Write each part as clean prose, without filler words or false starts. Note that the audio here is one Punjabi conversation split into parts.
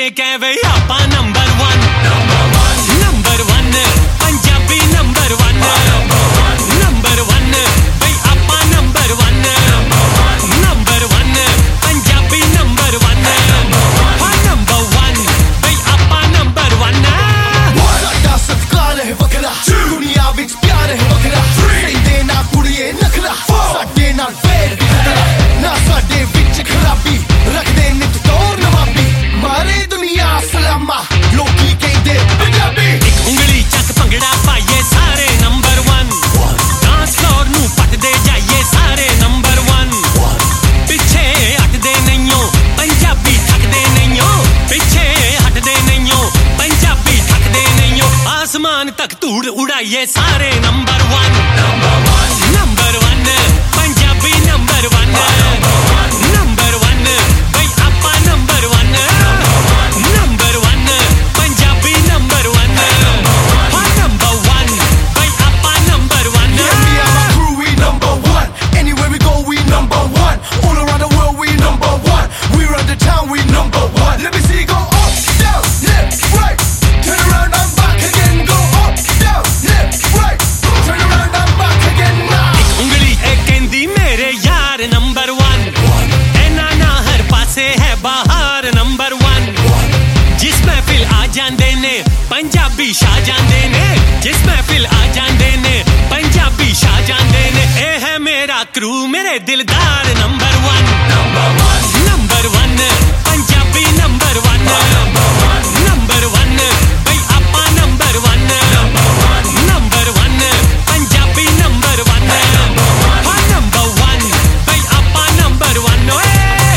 ਕਹਿ ਵੇ ਆਪਾਂ number 1 number 1 Punjabi number 1 number 1 ਬਈ ਆਪਾਂ ਨੰਬਰ 1 ਨੰਬਰ 1 ਪੰਜਾਬੀ ਨੰਬਰ 1 ਹਾਂ ਨੰਬਰ 1 ਬਈ ਆਪਾਂ ਨੰਬਰ 1 ਸਾਡਾ ਸਤਿਕਾਰ ਹੈ ਵੱਖਰਾ ਦੁਨੀਆ ਵਿੱਚ ਪਿਆਰ ਹੈ ਵੱਖਰਾ ਸਹਿੰਦੇ ਨਾ ਕੁੜੀਏ ਨਖਰਾ ਸਾਡੇ ਨਾਲ ਫੇਰ ਵੀ ਖਤਰਾ ਨਾ ਸਾਡੇ ਵਿੱਚ ਖਰਾਬੀ ਰੱਖਦੇ ਨਿਤ ਤੌਰ ਨਵਾਬੀ ਮਾਰੇ ਦੁਨੀਆ ਸਲਾਮਾ ਲੋਕੀ ਕਹਿੰਦੇ ਪੰਜਾਬੀ ਇੱਕ ਉਂਗਲੀ ਚੱਕ ਭੰਗੜਾ ਪਾਈਏ ਸਾਰੇ ਨੰਬਰ 1 ਡਾਂਸ ਫਲੋਰ ਨੂੰ ਪੱਟਦੇ ਜਾਈਏ ਸਾਰੇ ਨੰਬਰ 1 ਪਿੱਛੇ ਹਟਦੇ ਨਹੀਂਓ ਪੰਜਾਬੀ ਥੱਕਦੇ ਨਹੀਂਓ ਪਿੱਛੇ ਹਟਦੇ ਨਹੀਂਓ ਪੰਜਾਬੀ ਥੱਕਦੇ ਨਹੀਂਓ ਆਸਮਾਨ ਤੱਕ ਧੂੜ ਉਡਾਈਏ ਸਾਰੇ number 1 number 1 Punjabi number 1 number 1 ਬਈ ਆਪਾਂ ਨੰਬਰ 1 ਨੰਬਰ 1 ਪੰਜਾਬੀ ਨੰਬਰ 1 ਹਾਂ ਨੰਬਰ 1 ਬਈ ਆਪਾਂ number 1 Me and my crew, we number 1 anywhere we go, we number 1 all around the world, we number 1 we run the town, we number 1 let me see you go up, down, left, right turn around, I'm back again go up, down, left, right turn around, I'm back again now ਉਂਗਲੀ ਇਹ ਕਹਿੰਦੀ ਮੇਰੇ ਯਾਰ ਨੰਬਰ 1 ਇਹਨਾਂ ਨਾ ਹਰ ਪਾਸੇ ਹੈ ਬਾਹਰ ਨੰਬਰ 1 ਜਿਸ ਮਹਿਫਿਲ ਆ ਜਾਂਦੇ ਨੇ ਪੰਜਾਬੀ ਛਾ ਜਾਂਦੇ ਨੇ ਜਿਸ ਮਹਿਫਿਲ ਆ ਜਾਂਦੇ ਨੇ ਪੰਜਾਬੀ ਛਾ ਜਾਂਦੇ ਨੇ ਇਹ ਹੈ ਮੇਰਾ ਕਰੂ ਮੇਰੇ ਦਿਲਦਾਰ number 1 number 1 Punjabi number 1 number 1 ਬਈ ਆਪਾਂ ਨੰਬਰ 1 ਨੰਬਰ 1 ਪੰਜਾਬੀ ਨੰਬਰ 1 ਹਾਂ ਨੰਬਰ 1 ਬਈ ਆਪਾਂ ਨੰਬਰ 1 ਓਏ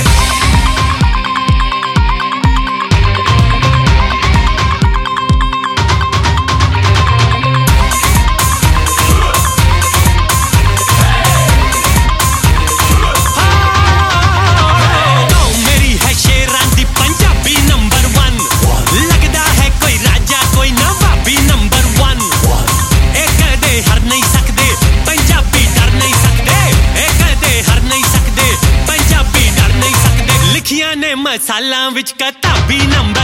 ਮੇਰੀ ਹੈ ਸ਼ੇਰਾਂ ਦੀ ਪੰਜਾਬੀ ਨੰਬਰ 1 ਲੱਗਦਾ ਹੈ ਕੋਈ ਰਾਜਾ ਕੋਈ ਨਵਾਬੀ ਨੰਬਰ 1 ਇਹ ਕਦੇ ਹਰ ਨਹੀਂ ਸਕਦੇ ਪੰਜਾਬੀ ਡਰ ਨਹੀਂ ਸਕਦੇ ਇਹ ਕਦੇ ਹਰ ਨਹੀਂ ਸਕਦੇ ਪੰਜਾਬੀ ਡਰ ਨਹੀਂ ਸਕਦੇ ਲਿਖੀਆਂ ਨੇ ਮਸਾਲਾਂ ਵਿੱਚ ਕਿਤਾਬੀ ਨੰਬਰ